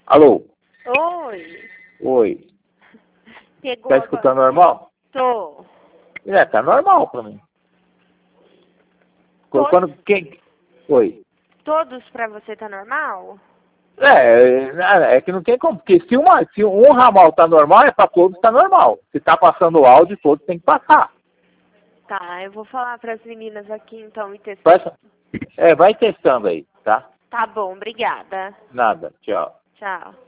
Alô? Oi. Oi. Pegou Tá agora? escutando normal? Tô. Tá normal pra mim. Todos? Quando quem... Oi. Todos pra você tá normal? É que não tem como, porque se um ramal tá normal, é pra todos tá normal. Se tá passando o áudio, todos tem que passar. Tá, eu vou falar pras meninas aqui então e testar. Vai testando aí, tá? Tá bom, obrigada. Nada, tchau. Tchau.